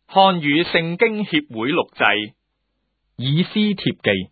漢語聖經協會錄製，以斯帖記。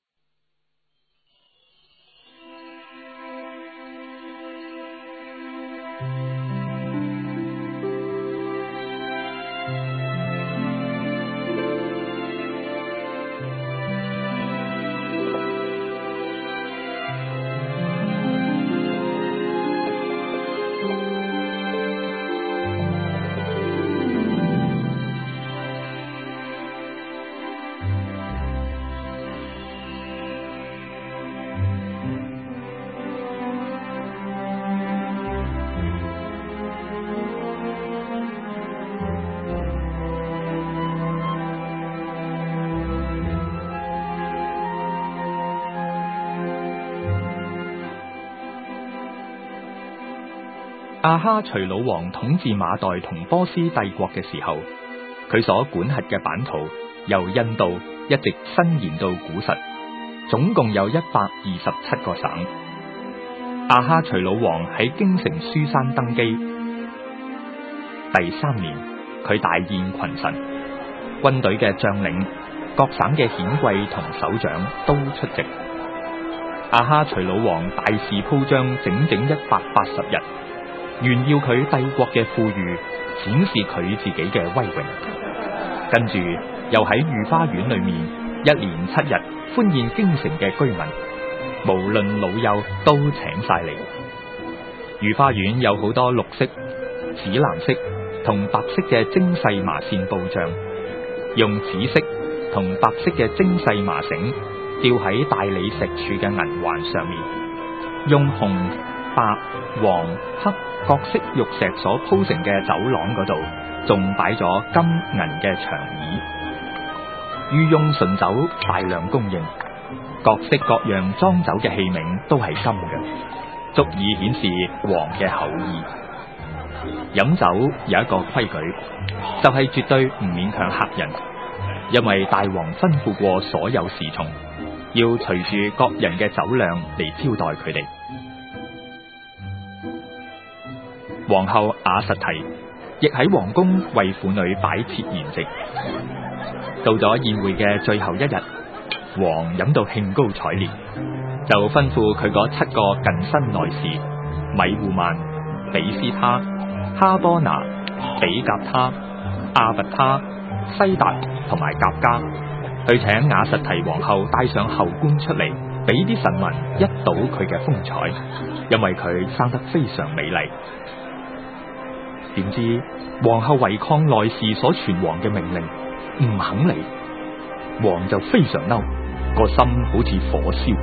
亞哈隨魯王統治馬代同波斯帝國嘅時候，佢所管轄嘅版圖由印度一直伸延到古實，總共有127個省。亞哈隨魯王喺京城書珊登基第3年，佢大宴群臣，軍隊嘅將領、各省嘅顯貴同首長都出席。亞哈隨魯王大肆鋪張整整180日，炫耀佢帝國嘅富裕，展示佢自己嘅威榮。跟住又喺御花園裏面1連7日歡宴京城嘅居民，無論老幼都請晒嚟。御花園有好多綠色、紫藍色同白色嘅精細麻線布帳，用紫色同白色嘅精細麻繩吊喺大理石柱嘅銀環上面，用紅、白、黃、黑各色玉石所鋪成嘅走廊嗰度，仲擺咗金銀嘅長椅。御用醇酒大量供應，各式各樣裝酒嘅器皿都係金嘅，足以顯示王嘅厚意。飲酒有一個規矩，就係絕對唔勉強客人，因為大王吩咐過所有侍從，要隨住各人嘅酒量嚟招待佢哋。皇后瓦實提亦喺皇宮為婦女擺設筵席。到咗宴會嘅最後一日，王飲到興高采烈，就吩咐佢嗰7個近身內侍米戶曼、比斯他、哈波拿、比甲他、阿拔他、西達同埋甲加，去請瓦實提皇后帶上后冠出嚟，俾啲臣民一睹佢嘅風采，因為佢生得非常美麗。點知皇后違抗內侍所傳王嘅命令，唔肯嚟，王就非常嬲，個心好似火燒。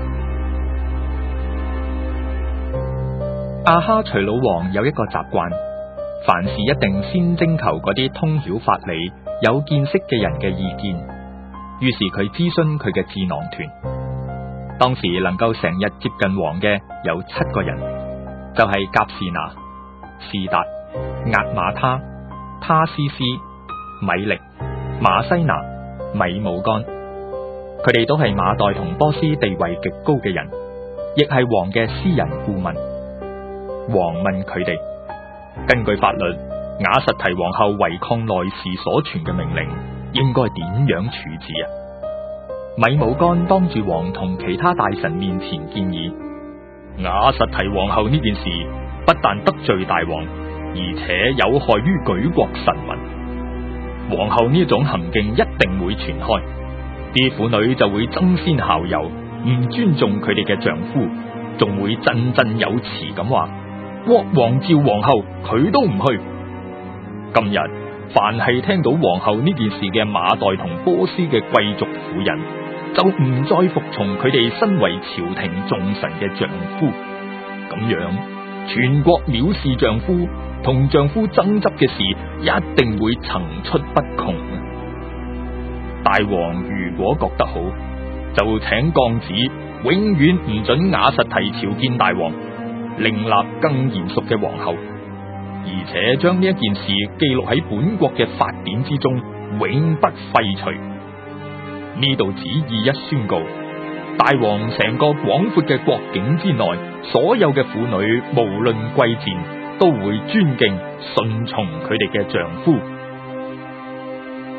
亞哈隨魯王有一個習慣，凡事一定先徵求嗰啲通曉法理、有見識嘅人嘅意見。於是佢諮詢佢嘅智囊團，當時能夠成日接近王嘅有7個人，就係甲士拿、士達、押馬他、他斯斯、米力、馬西拿、米姆干，佢哋都係馬代同波斯地位極高嘅人，亦係王嘅私人顧問。王問佢哋，根據法律，瓦實提皇后違抗內侍所傳嘅命令，應該點樣處置啊？米姆干當住王同其他大臣面前建議，瓦實提皇后呢件事不但得罪大王，而且有害於舉國臣民。皇后呢種行徑一定會傳開，啲婦女就會爭先效尤，唔尊重佢哋嘅丈夫，仲會振振有詞咁話，國王召皇后佢都唔去。今日凡係聽到皇后呢件事嘅馬代同波斯嘅貴族婦人，就唔再服從佢哋身為朝廷重臣嘅丈夫，咁樣全國藐視丈夫同丈夫爭執嘅事一定會層出不窮。大王如果覺得好，就請降旨，永遠唔准瓦實提朝見大王，另立更賢淑嘅皇后，而且將呢一件事記錄喺本國嘅法典之中，永不廢除。呢度旨意一宣告，大王成個廣闊嘅國境之內，所有嘅婦女無論貴賤，都會尊敬順從佢哋嘅丈夫。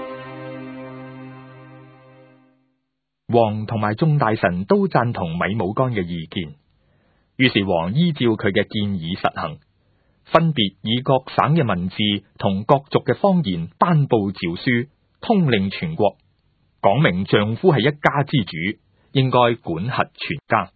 王同埋眾大臣都贊同米武干嘅意見，於是王依照佢嘅建議實行，分別以各省嘅文字同各族嘅方言頒布詔書，通令全國，講明丈夫係一家之主，應該管轄全家。